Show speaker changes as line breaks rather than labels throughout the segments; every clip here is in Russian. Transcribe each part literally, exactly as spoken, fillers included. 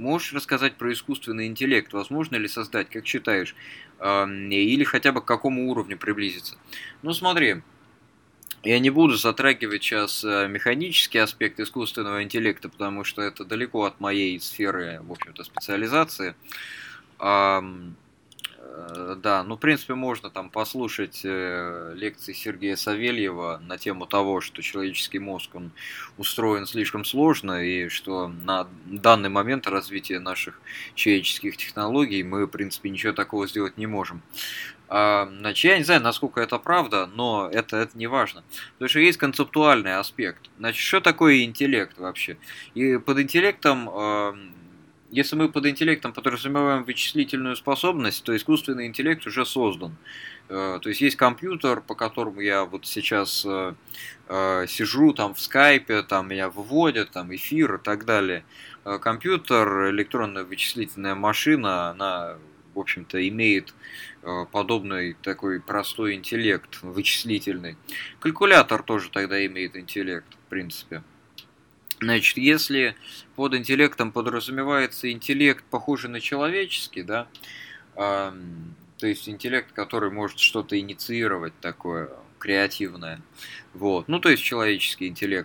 можешь рассказать про искусственный интеллект? Возможно ли создать, как считаешь? Ам, или хотя бы к какому уровню приблизиться? Ну, смотри, я не буду затрагивать сейчас механический аспект искусственного интеллекта, потому что это далеко от моей сферы, в общем-то, специализации. Ам, э, да, ну, в принципе, можно там послушать э, лекции Сергея Савельева на тему того, что человеческий мозг, он устроен слишком сложно, и что на данный момент развития наших человеческих технологий мы, в принципе, ничего такого сделать не можем. А, значит, я не знаю, насколько это правда, но это, это не важно. Потому что есть концептуальный аспект. Значит, что такое интеллект вообще? И под интеллектом, а, если мы под интеллектом подразумеваем вычислительную способность, то искусственный интеллект уже создан. Э, То есть есть компьютер, по которому я вот сейчас э, э, сижу там в скайпе, там меня выводят, там эфир и так далее. Э, Компьютер, электронная вычислительная машина, она, в общем-то, имеет э, подобный такой простой интеллект вычислительный. Калькулятор тоже тогда имеет интеллект, в принципе. Значит, если под интеллектом подразумевается интеллект, похожий на человеческий, да, ам, то есть интеллект, который может что-то инициировать такое креативное, вот, ну, то есть человеческий интеллект,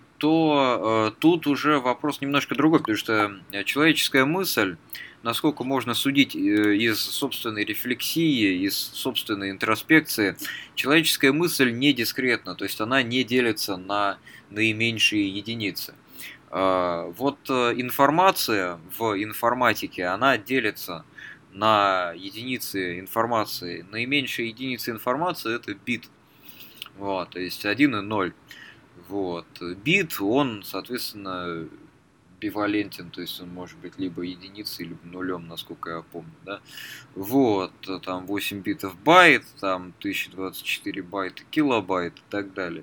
то э, тут уже вопрос немножко другой, потому что э, человеческая мысль, насколько можно судить э, из собственной рефлексии, из собственной интроспекции, человеческая мысль не дискретна, то есть она не делится на наименьшие единицы. Э, Вот э, информация в информатике, она делится на единицы информации. Наименьшая единица информации это бит. Вот, то есть один и ноль. Вот. Бит, он, соответственно, бивалентен, то есть он может быть либо единицей, либо нулем, насколько я помню, да. Вот, там восемь битов байт, там тысяча двадцать четыре байта килобайт и так далее.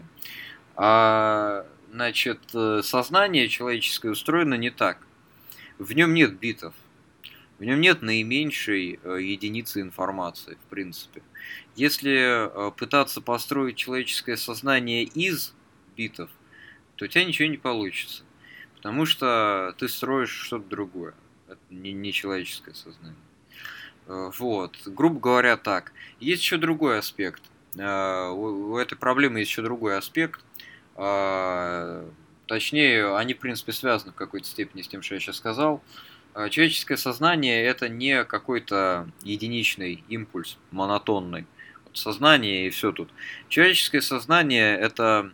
А, значит, э, сознание человеческое устроено не так. В нем нет битов, в нем нет наименьшей э, единицы информации, в принципе. Если э, пытаться построить человеческое сознание из битов, то у тебя ничего не получится. Потому что ты строишь что-то другое. Это не, не человеческое сознание. Э, Вот. Грубо говоря, так. Есть еще другой аспект. Э, У у этой проблемы есть еще другой аспект. А, Точнее, они, в принципе, связаны в какой-то степени с тем, что я сейчас сказал. А, Человеческое сознание – это не какой-то единичный импульс, монотонный. Вот сознание и все тут. Человеческое сознание – это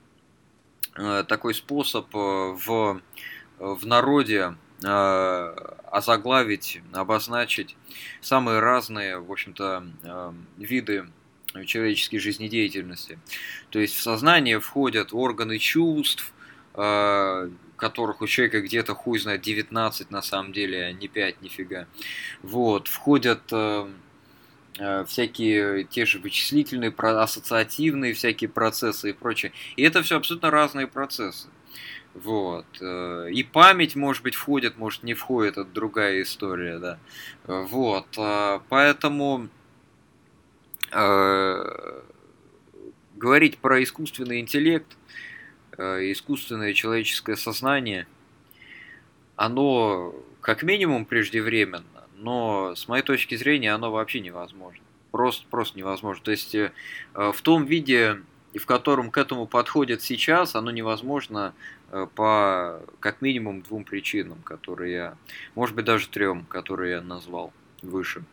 э, такой способ э, в, в народе э, озаглавить, обозначить самые разные, в общем-то, э, виды человеческой жизнедеятельности. То есть в сознание входят органы чувств, э, которых у человека где-то хуй знает девятнадцать на самом деле, а не пять нифига. Вот, входят э, э, всякие те же вычислительные, про- ассоциативные всякие процессы и прочее. И это все абсолютно разные процессы. Вот. э, И память, может быть, входит, может, не входит, это другая история, да. Э, Вот. э, Поэтому э, говорить про искусственный интеллект, э, искусственное человеческое сознание, оно как минимум преждевременно, но с моей точки зрения оно вообще невозможно. Просто, просто невозможно. То есть э, э, в том виде, в котором к этому подходит сейчас, оно невозможно э, по как минимум двум причинам, которые я, может быть даже трем, которые я назвал выше.